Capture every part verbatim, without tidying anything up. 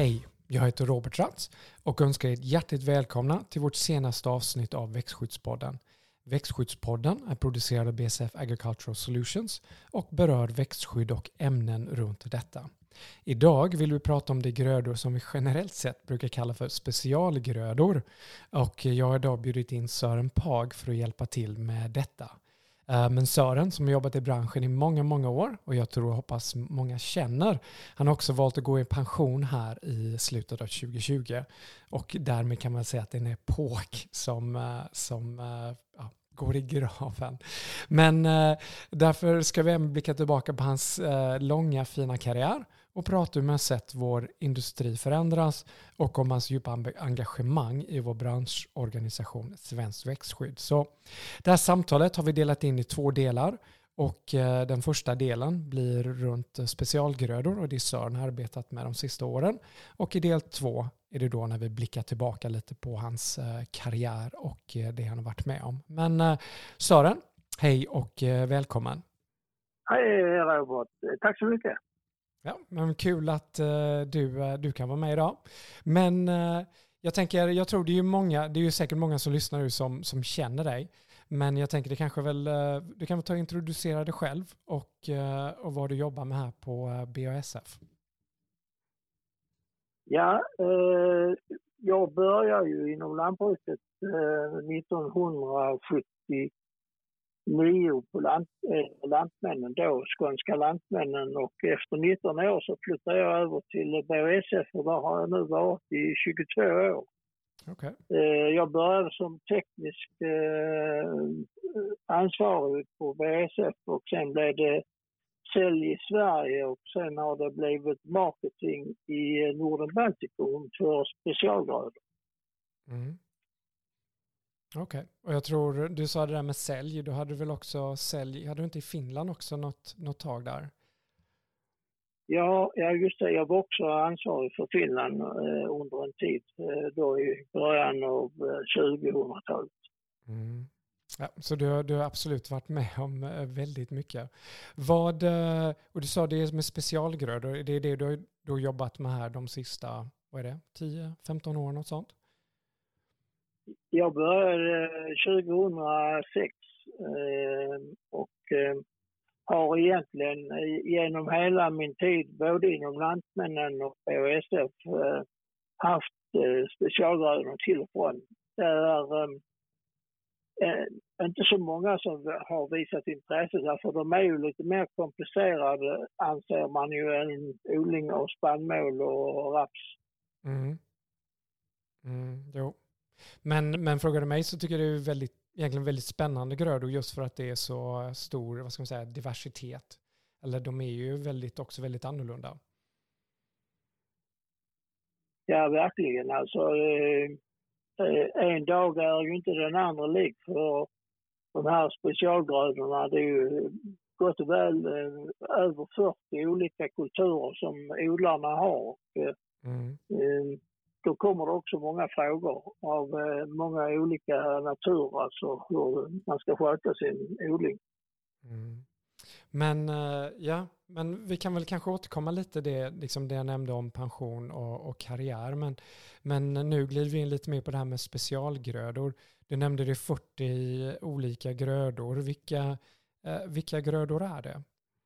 Hej, jag heter Robert Ratz och önskar er hjärtligt välkomna till vårt senaste avsnitt av Växtskyddspodden. Växtskyddspodden är producerad av B S F Agricultural Solutions och berör växtskydd och ämnen runt detta. Idag vill vi prata om de grödor som vi generellt sett brukar kalla för specialgrödor. Och jag har idag bjudit in Sören Pag för att hjälpa till med detta. Men Sören, som har jobbat i branschen i många, många år och jag tror och hoppas många känner, han har också valt att gå i pension här i slutet av tjugo tjugo. Och därmed kan man säga att det är en epok som, som ja, går i graven. Men eh, därför ska vi även blicka tillbaka på hans eh, långa fina karriär och prata om hur man sett vår industri förändras och om hans djupa engagemang i vår branschorganisation Svensk Växtskydd. Så det här samtalet har vi delat in i två delar och eh, den första delen blir runt specialgrödor och det är Sören har arbetat med de sista åren. Och i del två är det då när vi blickar tillbaka lite på hans eh, karriär och eh, det han har varit med om. Men eh, Sören, hej och eh, välkommen. Hej Robert, tack så mycket. Ja, men kul att uh, du, uh, du kan vara med idag. Men uh, jag tänker, jag tror det är ju många, det är ju säkert många som lyssnar nu som, som känner dig. Men jag tänker det kanske väl, uh, du kan väl ta och introducera dig själv och, uh, och vad du jobbar med här på uh, B A S F. Ja, uh, jag började ju inom lantbruket uh, nittonhundrasjuttio. Nio på lant, eh, Lantmännen då, Skånska Lantmännen, och efter nitton år så flyttade jag över till B A S F och där har jag nu varit i tjugotvå år. Okay. Eh, jag började som teknisk eh, ansvarig på B A S F och sen blev det sälj i Sverige och sen har det blivit marketing i Norden Baltikum för specialgrödor. Mm. Okej, okay. Och jag tror du sa det där med sälj, då hade du väl också sälj, hade du inte i Finland också något, något tag där? Ja, ja, just det, jag var också ansvarig för Finland eh, under en tid, eh, då i början av eh, tjugohundratalet. Mm. Ja, så du, du har absolut varit med om eh, väldigt mycket. Vad, eh, och du sa det med specialgrödor, det är det du har, du har jobbat med här de sista, vad är det, tio femton år, något sånt? Jag började tjugohundrasex eh, och eh, har egentligen genom hela min tid både inom Lantmännen och B A S F eh, haft eh, specialgrödor till och från. Det är eh, inte så många som har visat intresse därför de är ju lite mer komplicerade, anser man ju, än odling av spannmål och raps. Mm. Mm, jo. Men, men frågar du mig så tycker jag det är väldigt, egentligen väldigt spännande grödor just för att det är så stor, vad ska man säga, diversitet. Eller de är ju väldigt, också väldigt annorlunda. Ja, verkligen. Alltså, eh, en dag är ju inte den andra lik för de här specialgrödorna. Det är ju gott och väl eh, över fyrtio olika kulturer som odlarna har. Mm. Eh, Då kommer det också många frågor av eh, många olika natur, alltså hur man ska sköta sin odling. Mm. Men uh, ja, men vi kan väl kanske återkomma lite det, liksom det jag nämnde om pension och, och karriär. Men, men nu glider vi in lite mer på det här med specialgrödor. Du nämnde det fyrtio olika grödor. Vilka, uh, vilka grödor är det?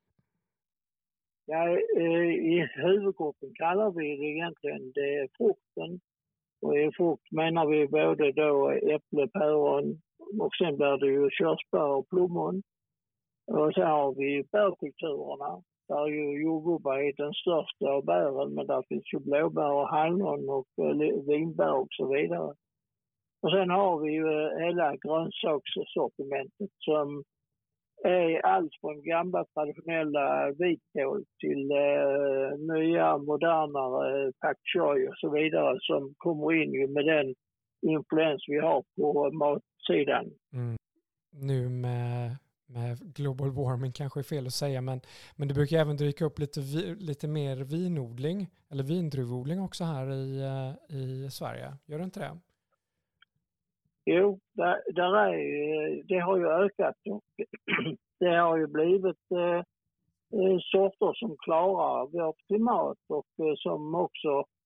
Ja, i huvudgruppen kallar vi det egentligen det är frukten. Och i frukt menar vi både då äpple, päron och sen blir det ju körsbär och plommon. Och sen har vi bärkulturerna. Där är ju jordgubbar är den största av bären, men där finns ju blåbär och hallon och vinbär och så vidare. Och sen har vi ju hela grönsakssortimentet som är allt från gamla traditionella vitkål till eh, nya modernare pak choi och så vidare som kommer in ju med den influens vi har på matsidan. Mm. Nu med, med global warming kanske är fel att säga, men, men det brukar även dyka upp lite, vi, lite mer vinodling eller vindruvodling också här i, i Sverige. Gör det inte det? Jo, där, där är, det har ju ökat och det har ju blivit eh, sorter som klarar vårt klimat och eh, som också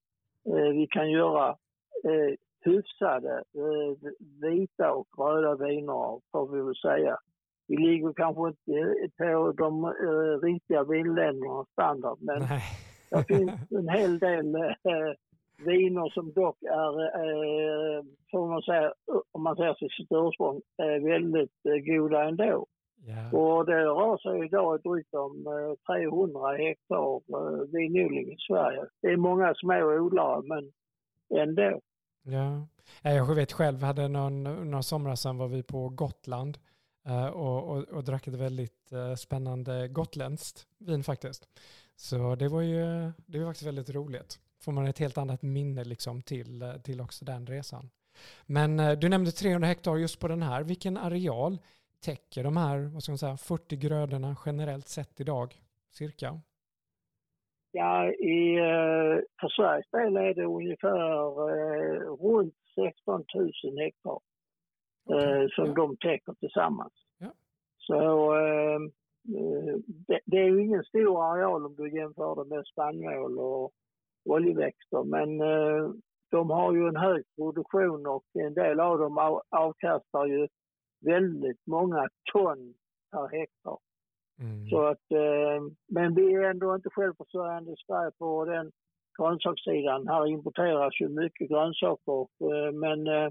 eh, vi kan göra eh, hyfsade eh, vita och röda viner, får vi väl säga. Vi ligger kanske inte på de eh, riktiga vinländernas standard, men Nej. det finns en hel del eh, viner som dock är, eh, får man säga, om man säger sitt ursprung, eh, väldigt eh, goda ändå. Yeah. Och det rör sig idag drygt om eh, trehundra hektar eh, vinodling i Sverige. Det är många små odlare, men ändå. Ja, jag vet själv, hade någon, några somrar sedan var vi på Gotland uh, och, och, och drack ett väldigt uh, spännande gotländskt vin faktiskt. Så det var ju det var faktiskt väldigt roligt. Får man ett helt annat minne liksom till, till också den resan. Men uh, du nämnde trehundra hektar just på den här. Vilken areal täcker de här, vad ska man säga, fyrtio grödorna generellt sett idag, cirka? Ja, i, för Sveriges del är det ungefär eh, runt sexton tusen hektar eh, som ja. de täcker tillsammans. Ja. Så eh, det, det är ju ingen stor areal om du jämför det med spannmål och oljeväxter, men eh, de har ju en hög produktion och en del av dem av, avkastar ju väldigt många ton per hektar. Mm. Så att, eh, men vi är ändå inte självförsörjande i Sverige på den grönsakssidan. Här importeras ju mycket grönsaker, eh, men eh,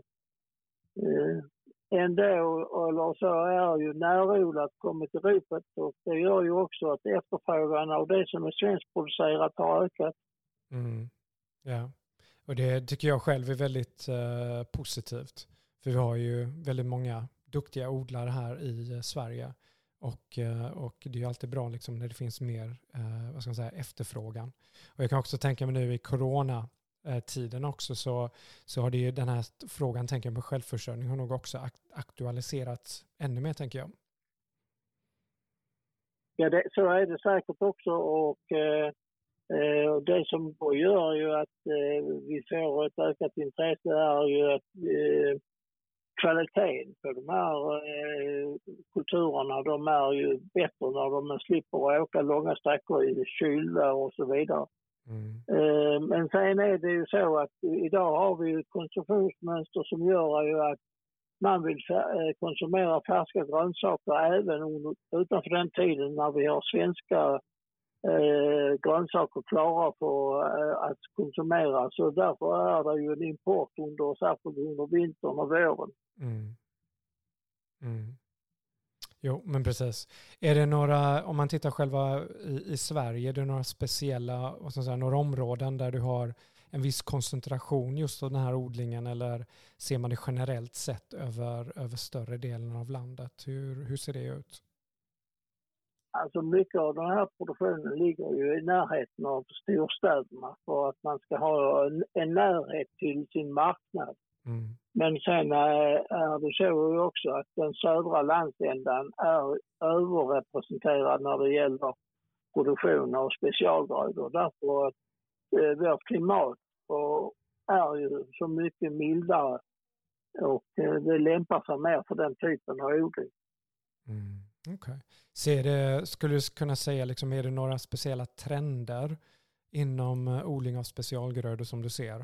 ändå eller så är ju närodlat kommit i ropet, och det gör ju också att efterfrågan av det som är svenskproducerat har ökat. Mm. Ja, och det tycker jag själv är väldigt eh, positivt. För vi har ju väldigt många duktiga odlare här i Sverige. Och, och det är ju alltid bra liksom när det finns mer eh, vad ska man säga, efterfrågan. Och jag kan också tänka mig nu i coronatiden också så, så har det ju den här frågan, tänker jag, på självförsörjning har nog också aktualiserats ännu mer, tänker jag. Ja, det, så är det säkert också, och eh, det som då gör ju att eh, vi får ett ökat intresse är ju att eh, kvaliteten på de här eh, kulturerna, de är ju bättre när de slipper åka långa sträckor i kyla och så vidare. Mm. Eh, men sen är det ju så att idag har vi ett konsumtionsmönster som gör ju att man vill f- konsumera färska grönsaker även utanför den tiden när vi har svenska eh, grönsaker klara på eh, att konsumera. Så därför är det ju en import under, särskilt under vintern och våren. Mm. Mm. Jo, men precis. Är det några, om man tittar själva i, i Sverige, är det några speciella, vad ska jag säga, några områden där du har en viss koncentration just av den här odlingen, eller ser man det generellt sett över, över större delen av landet? Hur, hur ser det ut? Alltså mycket av den här produktionen ligger ju i närheten av storstäderna för att man ska ha en, en närhet till sin marknad. Mm. Men sen är det så också att den södra landsändan är överrepresenterad när det gäller produktion av specialgrödor. Därför att eh, vårt klimat och är ju så mycket mildare, och eh, det lämpar sig mer för den typen av odling. Mm. Okay. Ser det, skulle du kunna säga, liksom, är det några speciella trender inom odling av specialgrödor som du ser?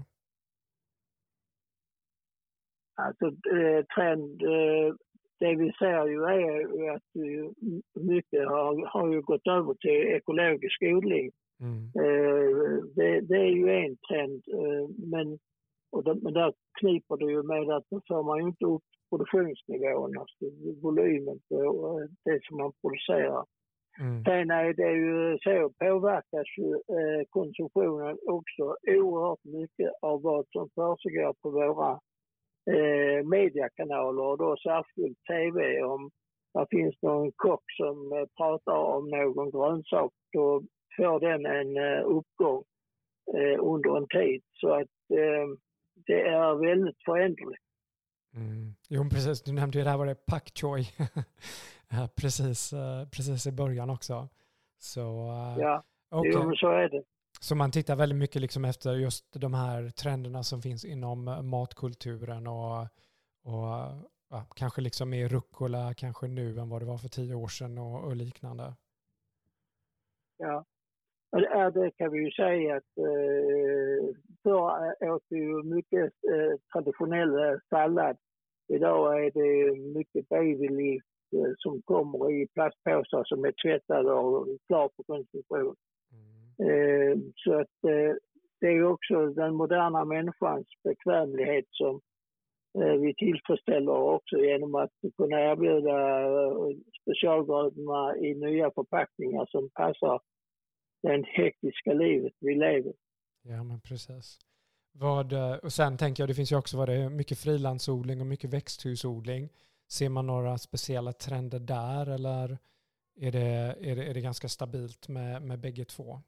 Alltså eh, trend, eh, det vi ser ju är att mycket har, har ju gått över till ekologisk odling. Mm. Eh, det, det är ju en trend, eh, men, och det, men där kniper det ju med att då får man ju inte upp produktionsnivån, alltså volymen på det som man producerar. Mm. Sen är det ju så, påverkas ju eh, konsumtionen också oerhört mycket av vad som försiggår på våra eh, mediekanaler, och då särskilt tv. Om det finns någon kock som eh, pratar om någon grönsak, då får den en eh, uppgång eh, under en tid. Så att eh, det är väldigt föränderligt. Mm. Jo, precis. Du nämnde ju det här, var det pak choi. precis, precis i början också. Så, ja, okay. Jo, så är det. Så man tittar väldigt mycket liksom efter just de här trenderna som finns inom matkulturen, och, och ja, kanske liksom mer rucola kanske nu än vad det var för tio år sedan och, och liknande. Ja. Ja, det kan vi ju säga att eh, förr åt vi ju mycket eh, traditionell sallad. Idag är det mycket babyliv eh, som kommer i plastpåsar som är tvättade och klar för konsumtion. Mm. Eh, så att eh, det är också den moderna människans bekvämlighet som eh, vi tillfredsställer också genom att kunna erbjuda eh, specialgrödorna i nya förpackningar som passar det hektiska livet vi lever. Ja, men precis. Vad, och sen tänker jag, det finns ju också vad det är, mycket frilandsodling och mycket växthusodling. Ser man några speciella trender där, eller är det, är det, är det ganska stabilt med, med bägge två?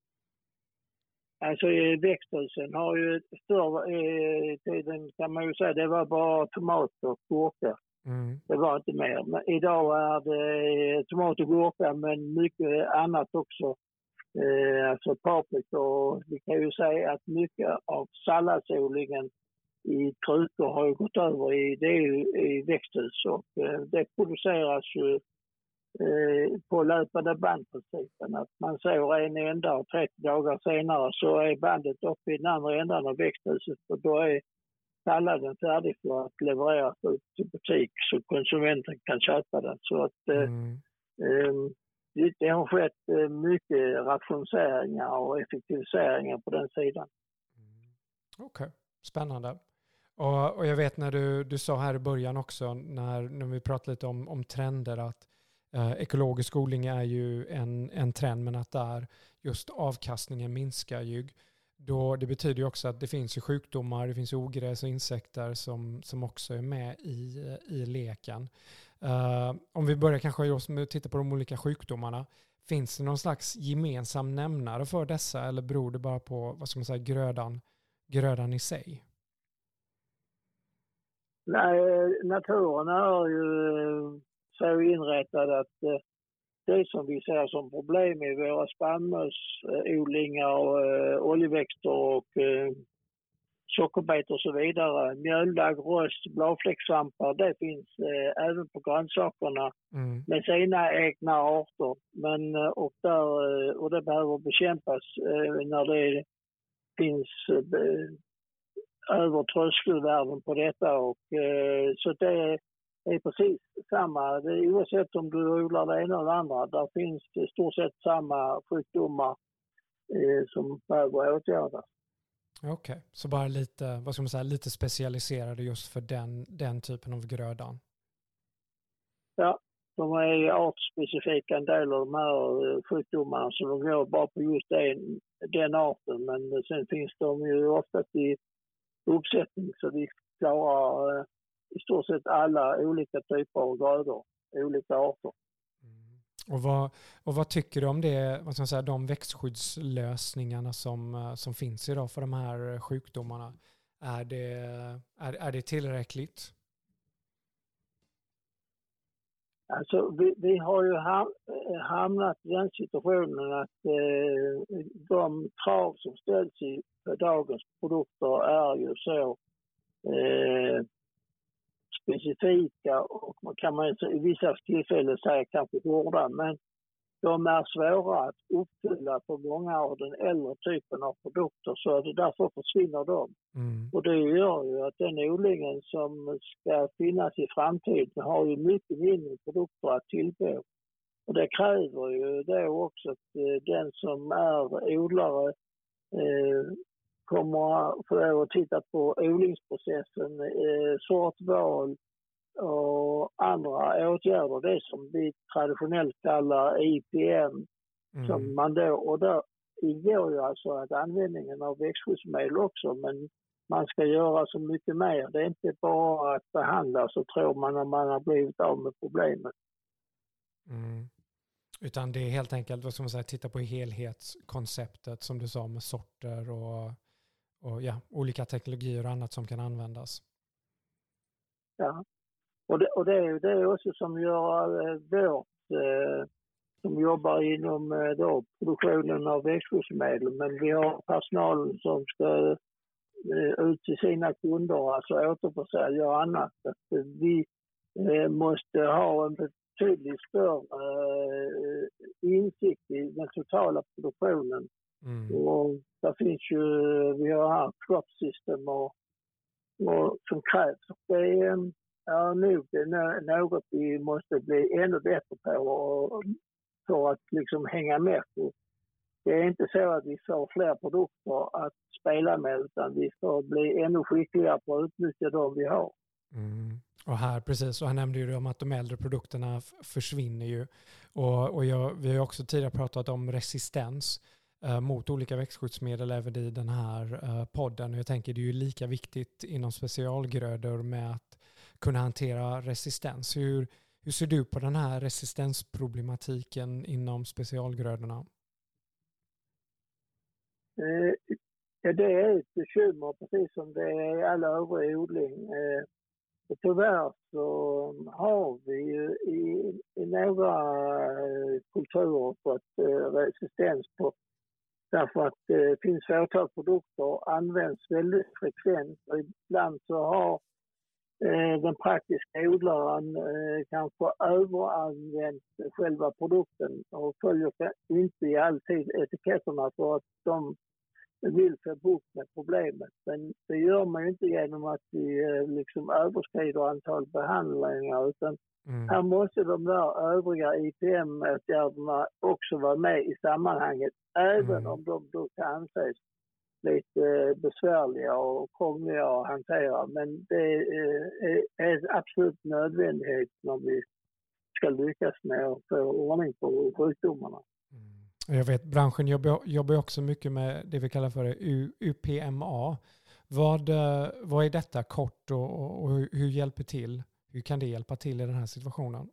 Alltså växthusen har ju större i tiden, kan man ju säga, det var bara tomater och gurka. Mm. Det var inte mer. Men idag är det tomater och gurka, men mycket annat också. Eh, alltså paprika, och vi kan ju säga att mycket av salladsodlingen i krukor har ju gått över i, det är ju, i växthus, och eh, det produceras ju eh, på löpande bandprincipen, att man sår en ända och trettio dagar senare så är bandet uppe i den andra ändan av växthuset, och då är salladen färdig för att levereras ut till butik så konsumenten kan köpa den. Så att eh, mm. eh, det har skett mycket rationaliseringar och effektiviseringar på den sidan. Mm. Okej, okay. Spännande. Och, och jag vet när du, du sa här i början också, när, när vi pratade lite om, om trender, att eh, ekologisk odling är ju en, en trend, men att där just avkastningen minskar ju. Då, det betyder ju också att det finns ju sjukdomar, det finns ogräs och insekter som, som också är med i, i leken. Uh, om vi börjar kanske just med att titta på de olika sjukdomarna. Finns det någon slags gemensam nämnare för dessa, eller beror det bara på, vad ska man säga, grödan, grödan i sig? Nej, naturen är ju så inrättad att det som vi ser som problem i våra spannmålsodlingar och äh, oljeväxter och äh, sockerbetor och så vidare, mjöldagg, rost, bladfläcksvampar, det finns äh, även på grönsakerna mm. med sina egna arter. Men, äh, och, där, äh, och det behöver bekämpas äh, när det finns äh, över tröskelvärden på detta. Och, äh, så det Det är precis samma, det är oavsett om du odlar det ena eller andra, där finns i stort sett samma sjukdomar eh, som behöver åtgärdas. Okej, okay. Så bara lite, vad ska man säga, lite specialiserade just för den, den typen av grödan? Ja, de är artspecifika, en del av de här sjukdomarna, så de går bara på just den, den arten, men sen finns de ju ofta i uppsättning så vi klarar eh, i stort sett alla olika typer av grödor, olika arter. Mm. Och, vad, och vad tycker du om det, vad ska man säga, de växtskyddslösningarna som, som finns idag för de här sjukdomarna? Är det, är, är det tillräckligt? Alltså, vi, vi har ju ham, hamnat i den situationen att eh, de krav som ställs i dagens produkter är ju så eh, specifika och kan man i vissa tillfällen säga kanske hårda, men de är svåra att uppfylla på många av den äldre typen av produkter, så det därför försvinner de. Mm. Och det gör ju att den odlingen som ska finnas i framtiden har ju mycket mindre produkter att tillgå. Och det kräver ju då också att den som är odlare eh, kommer att titta på odlingsprocessen, eh, sortval och andra åtgärder. Det som vi traditionellt kallar I P M. Mm. Som man då, och där ingår ju alltså att användningen av växtskyddsmedel också, men man ska göra så mycket mer. Det är inte bara att behandla så tror man att man har blivit av med problemet. Mm. Utan det är helt enkelt, vad ska man säga, titta på helhetskonceptet som du sa med sorter och Och ja, olika teknologier och annat som kan användas. Ja, och det, och det, är, det är också som gör eh, vårt, eh, som jobbar inom eh, då, produktionen av växtskyddsmedel. Men vi har personal som ska eh, ut till sina kunder, alltså återförsälja och annat. Att vi eh, måste ha en betydligt större eh, insikt i den totala produktionen. Mm. Och där finns ju, vi har här crop system och, och som krävs. Det är ja, nog något vi måste bli ännu bättre på och, för att liksom hänga med på. Det är inte så att vi får fler produkter att spela med, utan vi får bli ännu skickligare på att utnyttja de vi har. Mm. Och här, precis, och han nämnde ju om att de äldre produkterna f- försvinner ju. Och, och jag, vi har också tidigare pratat om resistens eh, mot olika växtskyddsmedel även i den här eh, podden. Och jag tänker det är ju lika viktigt inom specialgrödor med att kunna hantera resistens. Hur, hur ser du på den här resistensproblematiken inom specialgrödorna? Eh, ja, det är ett bekymmer precis som det är all övrig odling. Eh, och tyvärr så har vi ju i, i några kulturer fått eh, resistens på därför att det eh, finns fåtal produkter används väldigt frekvent och ibland så har eh, den praktiska odlaren eh, kanske överanvänt själva produkten och följer inte alltid etiketterna för att de vill få bukt med problemet. Men det gör man ju inte genom att vi eh, liksom överskrider antal behandlingar utan mm. här måste de där övriga I P M-åtgärderna också vara med i sammanhanget även mm. om de då kan anses lite besvärliga och krångliga att hantera. Men det är en absolut nödvändighet när vi ska lyckas med att få ordning på sjukdomarna. Mm. Jag vet, branschen jobbar, jobbar också mycket med det vi kallar för U P M A. Vad, vad är detta kort och, och hur, hur hjälper till? Hur kan det hjälpa till i den här situationen?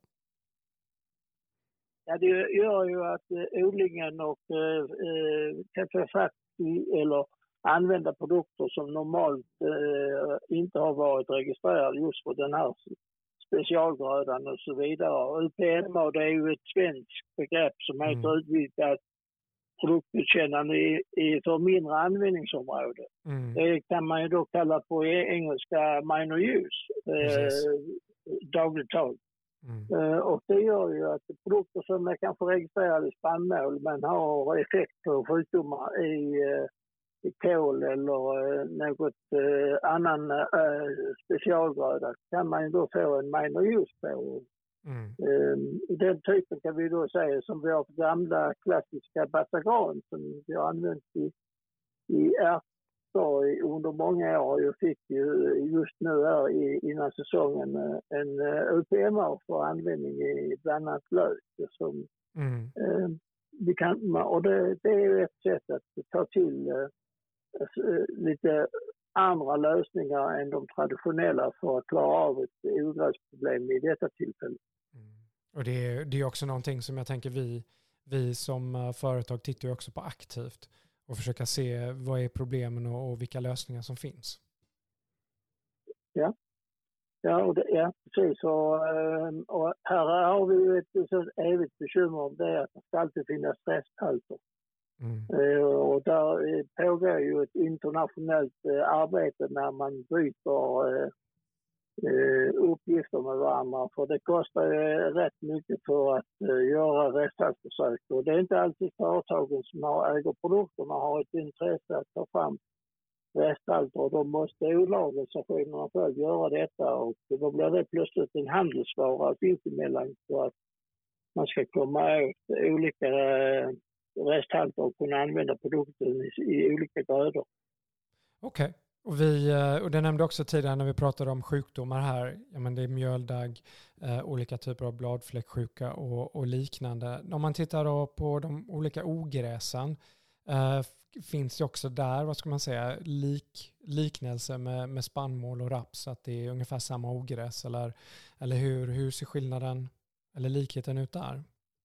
Ja, det gör ju att eh, odlingen och eh, kan få fatt i eller använda produkter som normalt eh, inte har varit registrerade just för den här specialgrödan och så vidare. U P M A det är ju ett svenskt begrepp som heter mm. utvidgat produktgodkännande i, i för mindre användningsområde. Mm. Det kan man ju då kalla på engelska minor use, eh, dagligt tal. Mm. Uh, och det gör ju att produkter som är kanske registrerade i spannmål men har effekt på sjukdomar i, uh, i kål eller uh, något uh, annan uh, specialgröda kan man ju då få en minor use på. Mm. Uh, den typen kan vi då säga som vi har gamla klassiska Batagran som vi har använt i, i ärtor under många år. Jag fick ju just nu här innan säsongen en U P M A för användning i bland annat lök. Som, mm. eh, vi kan, och det, det är ju ett sätt att ta till eh, lite andra lösningar än de traditionella för att klara av ett ogräsproblem i detta tillfälle. Mm. Och det är, det är också någonting som jag tänker vi, vi som företag tittar ju också på aktivt. Och försöka se vad är problemen och, och vilka lösningar som finns. Ja, ja, och det, ja precis. Och, och här har vi ju ett så evigt bekymmer om det att det ska alltid finnas resthalter. Mm. Och där pågår ju ett internationellt arbete när man byter uppgifter med varandra. För det kostar rätt mycket för att göra resthaltsförsök. Och det är inte alltid företagen som har äger produkterna har ett intresse att ta fram resthalter. Och då måste odlarorganisationerna själv göra detta. Och då blir det plötsligt en handelsvara sinsemellan för att man ska komma åt olika resthalter och kunna använda produkten i, i olika grödor. Okej. Okay. Och, vi, och det nämnde också tidigare när vi pratade om sjukdomar här, ja men det är mjöldagg, eh, olika typer av bladfläcksjuka och, och liknande. Om man tittar då på de olika ogräsen, eh, finns det också där, vad ska man säga, lik, liknelse med, med spannmål och raps, att det är ungefär samma ogräs, eller, eller hur, hur ser skillnaden eller likheten ut där?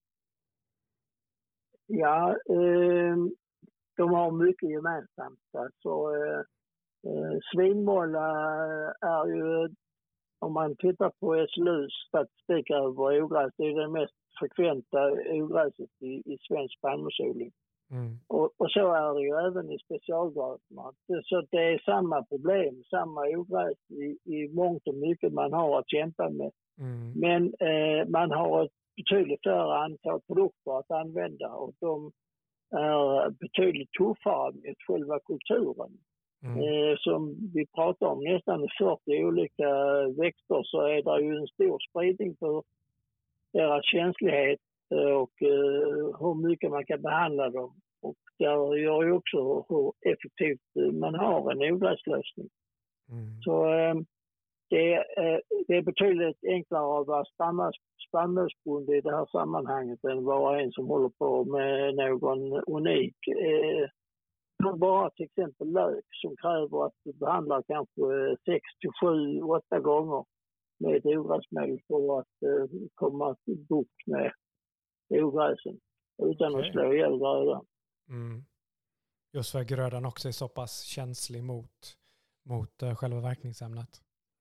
Ja, eh, de har mycket gemensamt. Alltså, eh, Eh, svinmåla är ju, om man tittar på S L U:s statistik över ogräs, det är det mest frekventa ogräset i, i svensk spannmålsodling. Mm. Och, och så är det ju även i specialgrödorna. Så det är samma problem, samma ogräs i, i mångt och mycket man har att kämpa med. Mm. Men eh, man har ett betydligt större antal produkter att använda och de är betydligt tuffare med själva kulturen. Mm. Eh, som vi pratar om nästan fyrtio olika växter, så är det ju en stor spridning på deras känslighet och eh, hur mycket man kan behandla dem. Och det gör ju också hur effektivt man har en ogräslösning. Mm. Så eh, det, eh, det är betydligt enklare att vara spannmålsbonde i det här sammanhanget än vara en som håller på med någon unik. Eh, bara till exempel lök som kräver att du behandlar kanske sex till sju, åtta gånger med ett ogräsmedel för att eh, komma till bukt med ogräsen utan Okay. att slå ihjäl grödan. Mm. Just för att grödan också är så pass känslig mot, mot uh, själva verkningsämnet.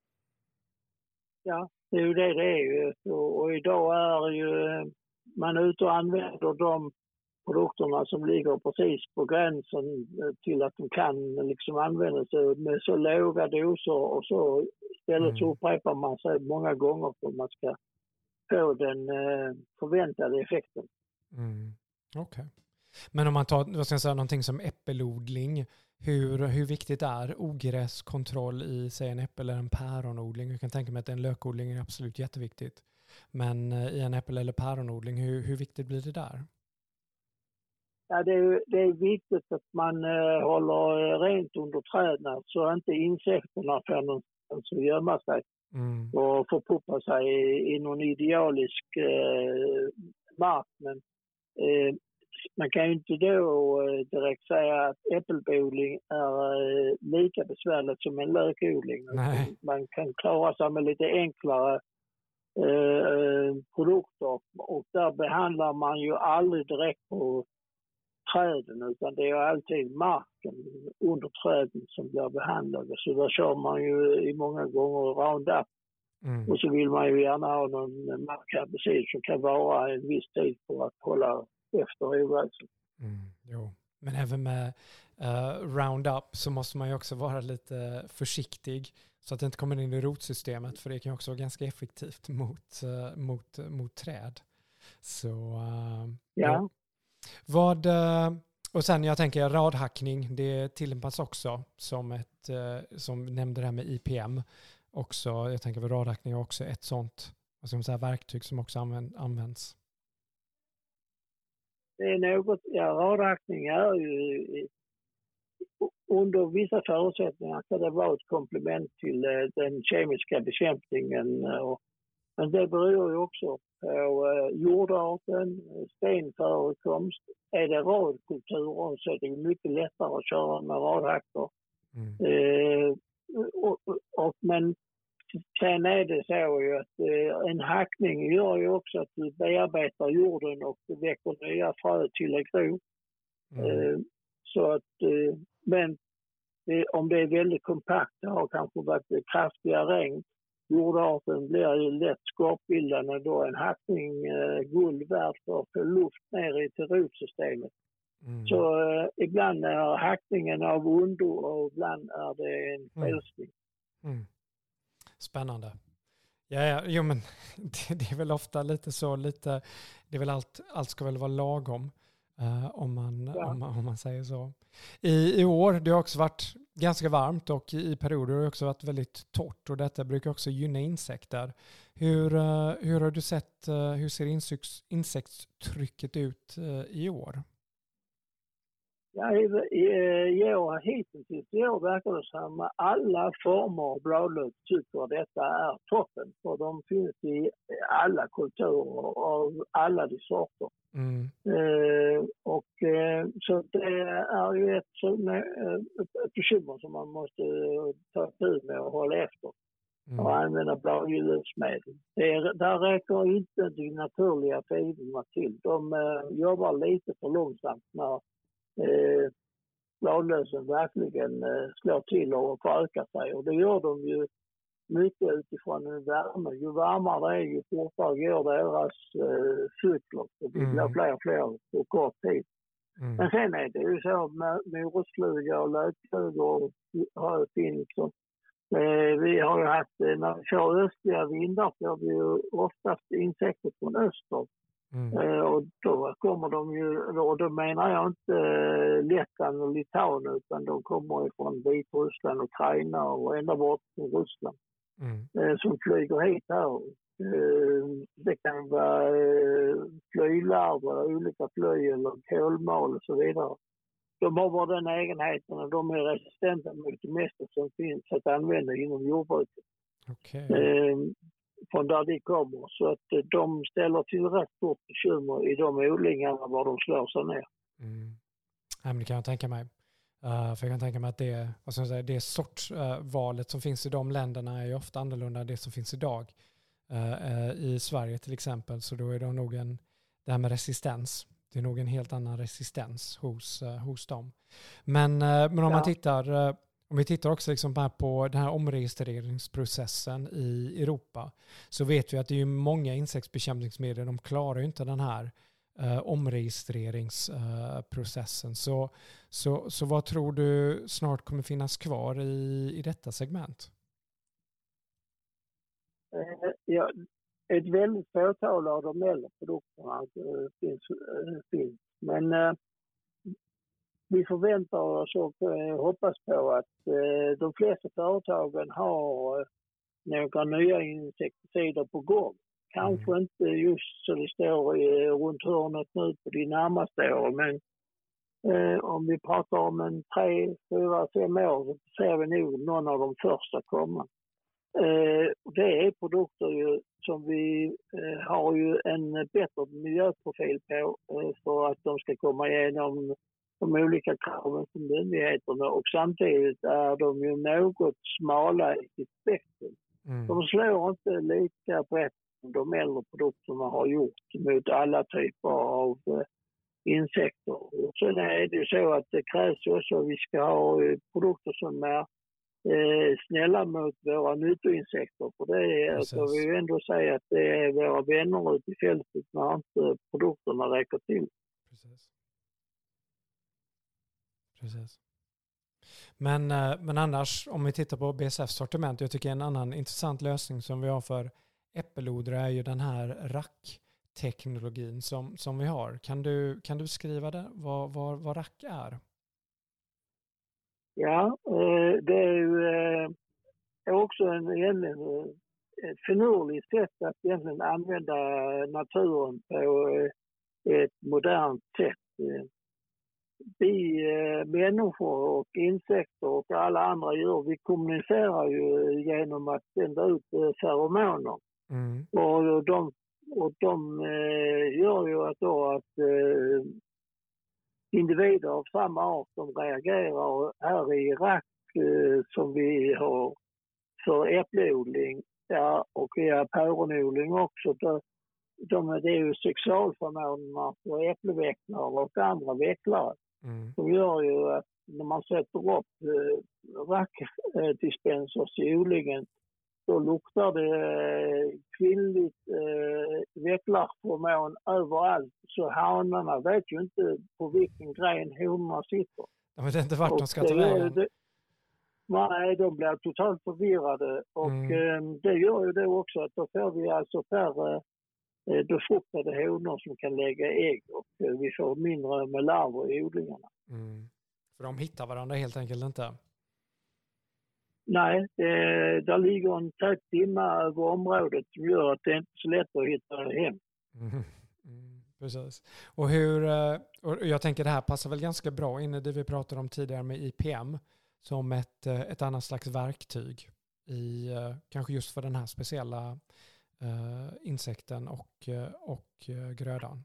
Ja, det är ju det det är ju. Och, och idag är ju man ute och använder de produkterna som ligger precis på gränsen till att de kan liksom användas med så låga doser, och så istället så upprepar man sig många gånger för att man ska få den eh, förväntade effekten. Mm. Okej. Okay. Men om man tar vad ska jag säga, någonting som äppelodling, hur, hur viktigt är ogräskontroll i säg en äppel- eller en päronodling? Jag kan tänka mig att en lökodling är absolut jätteviktigt. Men i en äppel- eller päronodling, hur, hur viktigt blir det där? Ja, det är, det är viktigt att man eh, håller rent under träden så inte insekterna får någonstans att gömma sig mm. och förpuppa sig i, i någon idealisk eh, mark. Men eh, man kan ju inte då eh, direkt säga att äppelodling är eh, lika besvärligt som en lökodling. Nej. Man kan klara sig med lite enklare eh, produkter, och där behandlar man ju aldrig direkt på träden, utan det är alltid marken under träden som blir behandlade. Så där kör man ju i många gånger Roundup. Mm. Och så vill man ju gärna ha någon markherbicid som kan vara en viss tid för att hålla efter ogräsen. Mm, jo. Men även med uh, Roundup så måste man ju också vara lite försiktig så att det inte kommer in i rotsystemet, för det kan ju också vara ganska effektivt mot, uh, mot, mot träd. Så uh, ja. Jo. Vad, och sen jag tänker radhackning, det tillämpas också som ett, som nämnde det här med I P M också. Jag tänker att radhackning är också ett sånt, vad ska man säga, verktyg som också används. Det är något, ja, radhackning är ju under vissa förutsättningar kan det vara ett komplement till den kemiska bekämpningen, och, men det beror ju också på uh, jordarten, stenförekomst. Är det radkulturer så är det mycket lättare att köra med radhackor. Mm. Uh, och, och, men sen är det så ju att uh, en hackning gör ju också att du bearbetar jorden och väcker nya frö till att gro. Mm. Uh, så att, uh, men uh, om det är väldigt kompakt, det har kanske varit kraftiga regn, jordarten blir ju lätt skorpbildande, då en hackning eh, guld värd för att få luft ner i till rotsystemet. Mm. Så eh, ibland är hackningen av ondo och ibland är det en frälsning. Mm. Mm. Spännande. Ja, ja, jo, men det, det är väl ofta lite så, lite, det är väl allt, allt ska väl vara lagom. Uh, om, man, ja. om, om man säger så. I, I år det har också varit ganska varmt och i perioder har det också varit väldigt torrt, och detta brukar också gynna insekter. Hur, uh, hur har du sett, uh, hur ser inseks, insektstrycket ut uh, i år? Ja, i, i, i år, hittills i år verkar det som att alla former av bladlök tycker att detta är toppen. För de finns i alla kulturer och alla de sorter. Mm. Eh, och eh, så det är ju ett, ett, ett bekymmer som man måste ta tid med och hålla efter. Mm. Och använda bladlöksmedel. Där räcker inte de naturliga fibrerna till. De eh, jobbar lite för långsamt när Eh, bladlösen verkligen eh, slår till och förökar sig, och det gör de ju mycket utifrån en värme. Ju varmare det är, ju fortare går deras eh, cykler, och det blir mm. fler och fler på kort tid. Mm. Men sen är det ju så med morotsfluga och lökflugor har finns. Eh, vi har ju haft, eh, när vi kör östliga vindar får vi ju oftast insekter från öster. Mm. Eh, och då kommer de ju, och då menar jag inte eh, Lettland och Litauen utan de kommer ju från Vitryssland och Ukraina och ända bort till Ryssland. Mm. Eh, som flyger hit här. Eh, det kan vara eh, flylarver, olika fly eller kolmål och så vidare. De har bara den egenheten och de är resistenta mot det mesta som finns att använda inom jordbruket. Okay. Eh, från där de kommer. Så att eh, de ställer till rätt stort bekymmer i de odlingarna var de slår sig ner. Mm. Ja, men det kan jag tänka mig. Uh, för jag kan tänka mig att det, vad ska jag säga, det sortsvalet uh, som finns i de länderna är ju ofta annorlunda än det som finns idag. Uh, uh, I Sverige till exempel, så då är det nog en, det här med resistens. Det är nog en helt annan resistens hos, uh, hos dem. Men, uh, men om Ja. man tittar, uh, om vi tittar också liksom här på den här omregistreringsprocessen i Europa, så vet vi att det är ju många insektsbekämpningsmedel, de klarar ju inte den här Uh, omregistreringsprocessen. Uh, så, så, så vad tror du snart kommer finnas kvar i, i detta segment? Uh, ja, ett väldigt fåtal av de äldre produkterna uh, finns, uh, finns. Men uh, vi förväntar oss och uh, hoppas på att uh, de flesta företagen har uh, några nya insekticider på gång. Kanske mm. inte just så det står eh, runt hörnet nu på de närmaste åren, men eh, om vi pratar om en tre, fyra, fem år så ser vi nog någon av de första komma. Eh, det är produkter ju, som vi eh, har ju en bättre miljöprofil på eh, för att de ska komma igenom de olika kraven som myndigheterna och samtidigt är de ju något smala i sitt spektrum. Mm. De slår inte lika brett de äldre produkterna har gjort mot alla typer av eh, insekter. Och sen är det ju så att det krävs också att vi ska ha eh, produkter som är eh, snälla mot våra nyttoinsekter. För det är, så vi ju ändå säga att det är våra vänner ute i fältet när inte produkterna räcker till. Precis. Precis. Men, men annars, om vi tittar på B S F:s sortiment, jag tycker en annan intressant lösning som vi har för äppelodlare är ju den här rack-teknologin som, som vi har. Kan du, kan du beskriva det? Vad, vad, vad rack är? Ja, det är ju också en egentligen ett finurligt sätt att egentligen använda naturen på ett modernt sätt. Vi människor och insekter och alla andra djur, vi kommunicerar ju genom att sända ut feromoner. Mm. Och de, och de eh, gör ju att, då att eh, individer av samma art de reagerar här i rack eh, som vi har för äppleodling, ja, och i päronodling också. De, de, det är ju sexualförmånerna för äppleväxlare och andra växlare. Mm. De gör ju att när man sätter upp eh, rackdispensers i odlingen så luktar det eh, kvinnligt eh, väcklarhormon överallt. Så hanarna vet ju inte på vilken gren honorna sitter. De vet inte vart de ska ta vägen. Nej, de blir totalt förvirrade. Och mm. eh, det gör ju det också att då får vi alltså färre eh, befruktade honor som kan lägga ägg. Och eh, vi får mindre med larver i odlingarna. Mm. För de hittar varandra helt enkelt inte? Nej, det, där ligger en tät dimma över området som gör att det inte är så lätt att hitta hem. Mm. Mm, precis. Och, hur, och jag tänker det här passar väl ganska bra in i det vi pratade om tidigare med I P M som ett, ett annat slags verktyg i kanske just för den här speciella uh, insekten och, och uh, grödan.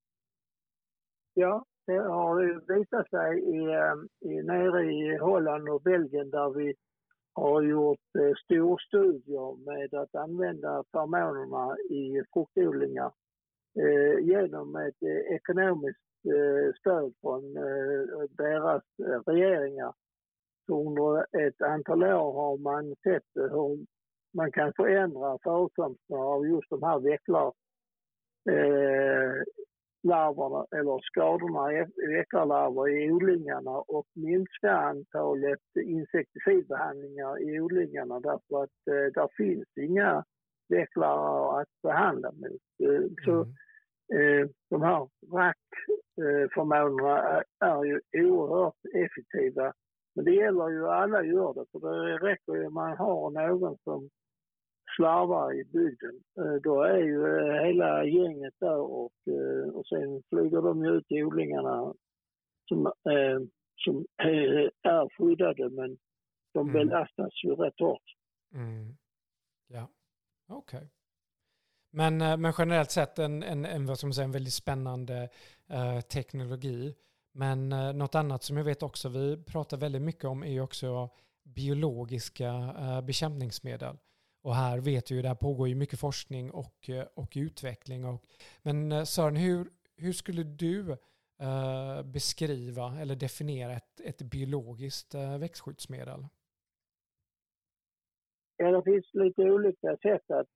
Ja, det har visat sig i, i, nere i Holland och Belgien där vi har gjort eh, storstudier med att använda feromonerna i fruktodlingar eh, genom ett eh, ekonomiskt eh, stöd från eh, deras eh, regeringar. Så under ett antal år har man sett hur man kan förändra förekomsten av just de här växlar eh, larverna eller skadorna i äcklarlarver i odlingarna och minska antalet insekticidbehandlingar i odlingarna därför att eh, där finns inga äcklar att behandla mot. Eh, så eh, de här rackförmånerna är, är ju oerhört effektiva. Men det gäller ju alla gör det, för det räcker ju om man har någon som slarvar i bygden. Då är ju hela gänget där och, och sen flyger de ut i odlingarna som, eh, som är skyddade, men de mm. belastas ju rätt hårt. Mm. Ja, okej. Okay. Men, men generellt sett en, en, en, vad ska man säga, en väldigt spännande eh, teknologi. Men eh, något annat som jag vet också vi pratar väldigt mycket om är ju också biologiska eh, bekämpningsmedel. Och här vet vi ju, där pågår ju mycket forskning och, och utveckling. Och, men Sören, hur, hur skulle du eh, beskriva eller definiera ett, ett biologiskt eh, växtskyddsmedel? Ja, det finns lite olika sätt att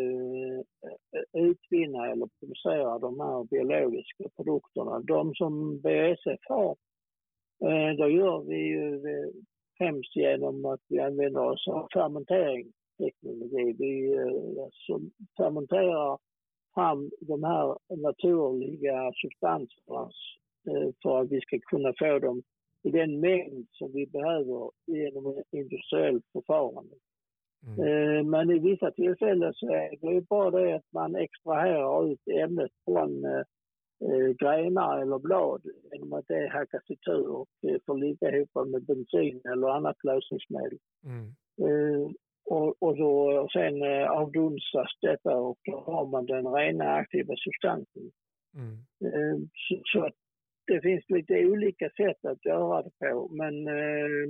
eh, utvinna eller producera de här biologiska produkterna. De som B S F har, eh, då gör vi ju eh, främst genom att vi använder oss av fermentering. Teknologi. Vi alltså, fermenterar fram de här naturliga substanserna eh, för att vi ska kunna få dem i den mängd som vi behöver genom industriellt förfarande. Mm. Eh, men i vissa tillfällen så är det bara det att man extraherar ut ämnet från eh, grenar eller blad genom att det hackas i tur och eh, får ligga ihop med bensin eller annat lösningsmedel. Mm. Eh, Och, och, då, och sen eh, avdunstas detta och då har man den rena aktiva substansen. Mm. Eh, så, så det finns lite olika sätt att göra det på. Men eh,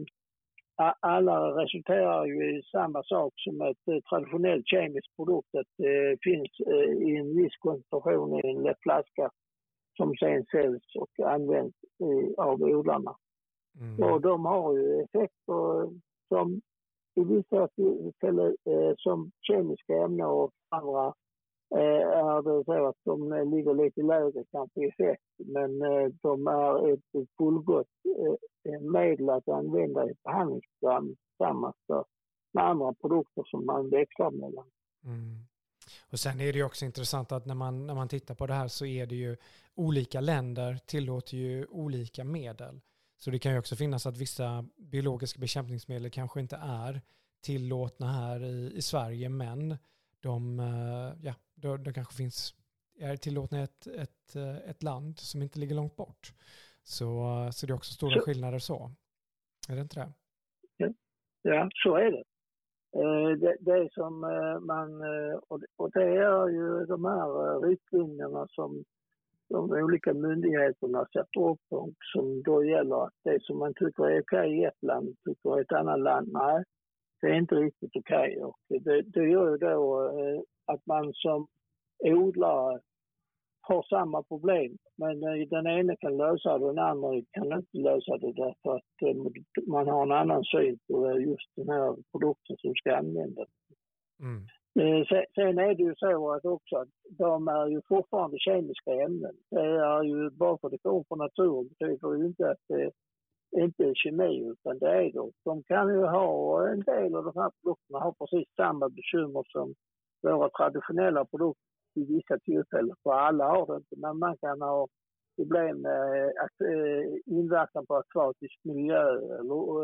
alla resulterar ju i samma sak som ett eh, traditionellt kemiskt produkt. Att det eh, finns eh, i en viss koncentration i en lätt flaska som sen säljs och används eh, av odlarna. Mm. Och de har ju effekter som i vissa tillfällen eh, som kemiska ämnen och andra eh, är det så att de ligger lite lägre kanske i effekt, men eh, de är ett fullgott eh, medel att använda i behandlingsprogram tillsammans med andra produkter som man växlar mellan. Mm. Och sen är det ju också intressant att när man, när man tittar på det här så är det ju olika länder tillåter ju olika medel. Så det kan ju också finnas att vissa biologiska bekämpningsmedel kanske inte är tillåtna här i, i Sverige, men de, ja, de, de kanske finns, är tillåtna i ett, ett, ett land som inte ligger långt bort. Så, så det är också stora så, skillnader så. Är det inte det? Ja, ja så är det. Det, det är som man, och det är ju de här riktlinjerna som de olika myndigheterna sätter upp och som då gäller att det som man tycker är okej i ett land tycker i ett annat land, nej, det är inte riktigt okej. Och det, det gör ju då att man som odlare har samma problem, men den ena kan lösa det och den andra kan inte lösa det därför att man har en annan syn på just den här produkten som ska användas. Mm. Sen är det ju så att också att de är ju fortfarande kemiska ämnen. Det är ju bara för att det kommer från naturen betyder ju inte att det inte är kemi utan det är det. De kan ju ha en del av de här produkterna har precis samma bekymmer som våra traditionella produkter i vissa tillfällen. För alla har det inte, men man kan ha problem med att, eh, inverkan på akvatisk miljö eller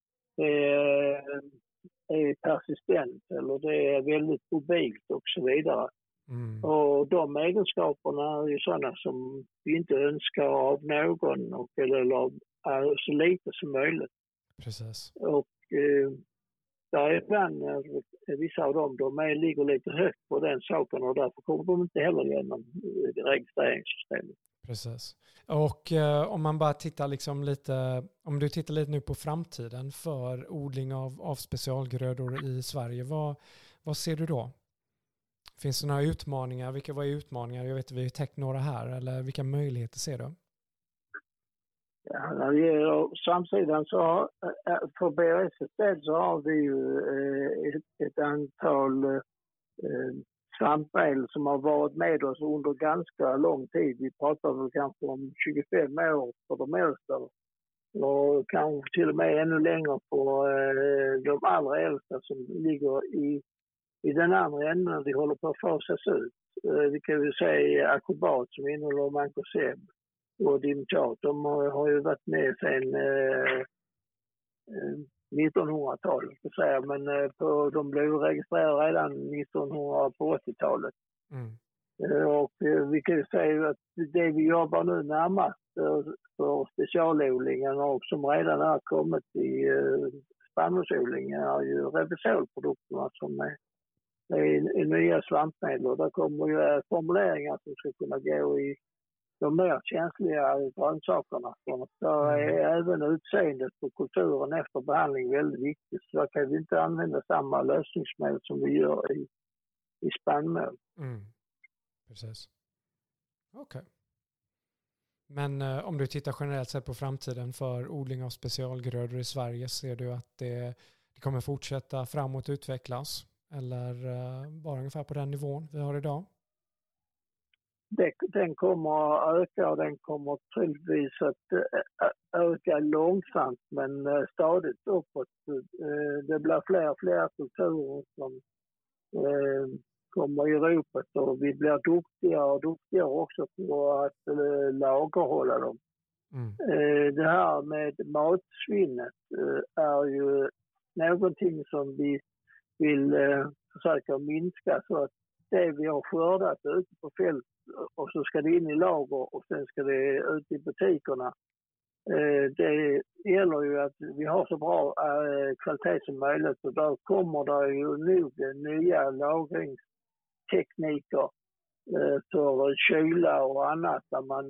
eh, är persistent eller det är väldigt mobilt och så vidare. Mm. Och de egenskaperna är ju sådana som vi inte önskar av någon och, eller av så lite som möjligt. Precis. Och eh, där är ibland eh, vissa av dem, de är, ligger lite högt på den saken och därför kommer de inte heller igenom eh, registreringssystemet. Precis. Och eh, om man bara tittar liksom lite, om du tittar lite nu på framtiden för odling av, av specialgrödor i Sverige, vad, vad ser du då? Finns det några utmaningar? Vilka var utmaningar? Jag vet att vi har täckt några här, eller vilka möjligheter ser du? Ja, när det gäller samsidan så för B S S del så har vi ju ett, ett antal svampmedel som har varit med oss under ganska lång tid. Vi pratar väl kanske om tjugofem år för de äldsta. Och kanske till och med ännu längre på eh, de allra äldsta som ligger i, i den andra änden. De håller på att fasas ut. Eh, vi kan ju säga Akrobat som innehåller Mancozeb och Dimtat. De har, har ju varit med sedan eh, nittonhundratalet, ska säga, men eh, på, de blev registrerade redan nittonhundraåttiotalet. Mm. Eh, och eh, vi kan ju säga att det vi jobbar nu närmast eh, för specialodlingen och som redan har kommit i eh, spannmålsodlingen är ju Revysol-produkterna som är, är, är nya svampmedel. Och där kommer ju formuleringar som ska kunna gå i de mer känsliga grönsakerna. Så är även utseendet på kulturen efter behandling väldigt viktigt. Så där kan vi inte använda samma lösningsmedel som vi gör i, i spannmål. Mm. Precis. Okej. Okay. Men eh, om du tittar generellt sett på framtiden för odling av specialgrödor i Sverige, ser du att det, det kommer fortsätta framåt utvecklas? Eller eh, bara ungefär på den nivån vi har idag? Det, den kommer att öka och den kommer troligtvis att öka långsamt men stadigt uppåt. Det blir fler och fler kulturer som kommer i ropet och vi blir duktigare och duktigare också på att lagerhålla dem. Mm. Det här med matsvinnet är ju någonting som vi vill försöka minska så att det vi har skördat ute på fält och så ska det in i lager och sen ska det ut i butikerna. Det gäller ju att vi har så bra kvalitet som möjligt och då kommer det ju nog nya lagringstekniker för kyla och annat där man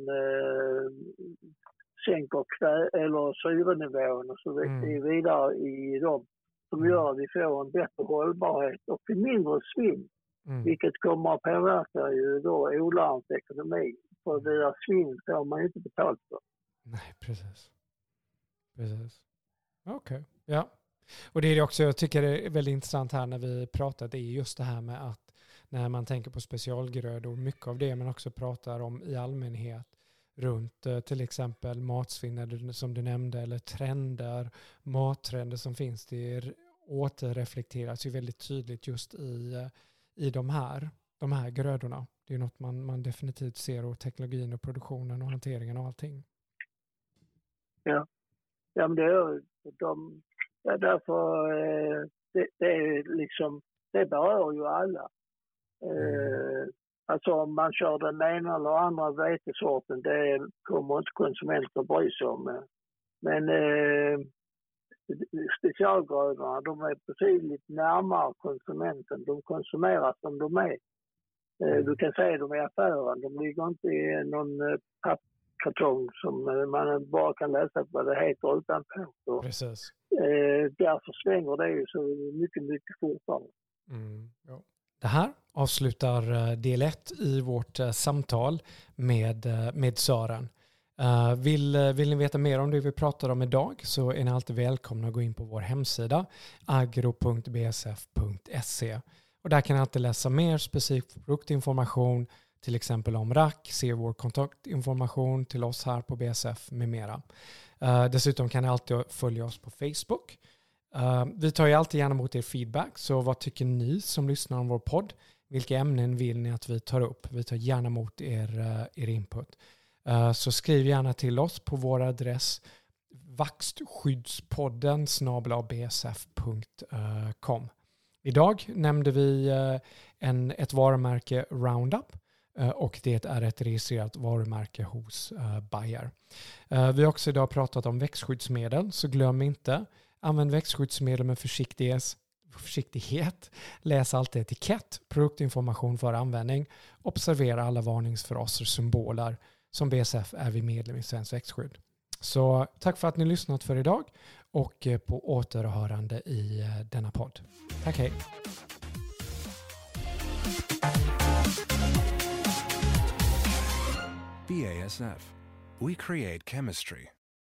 sänker kvä- eller syrenivån och så vidare i dem som gör att vi får en bättre hållbarhet och mindre svinn. Mm. Vilket kommer att påverka ju då odlarens ekonomi. För det där svinn får man ju inte betalt för. Nej, precis. Precis. Okej, okay. Ja. Och det är det också jag tycker är väldigt intressant här när vi pratar. Det är just det här med att när man tänker på specialgrödor, mycket av det man också pratar om i allmänhet runt till exempel matsvinn som du nämnde eller trender, mattrender som finns, det återreflekteras ju väldigt tydligt just i i de här, de här grödorna. Det är något man, man definitivt ser och teknologin och produktionen och hanteringen och allting. Ja, ja men det är de, ja, därför det, det är liksom, det berör ju alla. Mm. Eh, alltså om man kör den ena eller andra vetesorten, det kommer inte konsumenter att bry sig om. Men eh, specialgrödorna, de är betydligt närmare konsumenten. De konsumeras som de är. Du kan säga dem i affären. De ligger inte i någon pappkartong som man bara kan läsa vad det heter utanpå. Precis. Därför svänger det ju så mycket, mycket fortare. Mm, ja. Det här avslutar del ett i vårt samtal med, med Sören. Uh, vill, vill ni veta mer om det vi pratar om idag så är ni alltid välkomna att gå in på vår hemsida agro punkt b s f punkt se och där kan ni alltid läsa mer specifik produktinformation, till exempel om R A K, se vår kontaktinformation till oss här på B S F med mera. Uh, dessutom kan ni alltid följa oss på Facebook. Uh, vi tar ju alltid gärna emot er feedback, så vad tycker ni som lyssnar om vår podd? Vilka ämnen vill ni att vi tar upp? Vi tar gärna emot er, uh, er input. Så skriv gärna till oss på vår adress vaxskyddspodden snabel-a b s f punkt com. Idag nämnde vi en, ett varumärke Roundup och det är ett registrerat varumärke hos Bayer. Vi har också idag pratat om växtskyddsmedel, så glöm inte, använd växtskyddsmedel med försiktighet. försiktighet. Läs alltid etikett, produktinformation för användning, observera alla varningsfraser och symboler. Som B S F är vi medlem i Svensk Växtskydd. Så tack för att ni lyssnat för idag och på återhörande i denna podd. Tack, hej! B A S F. We create chemistry.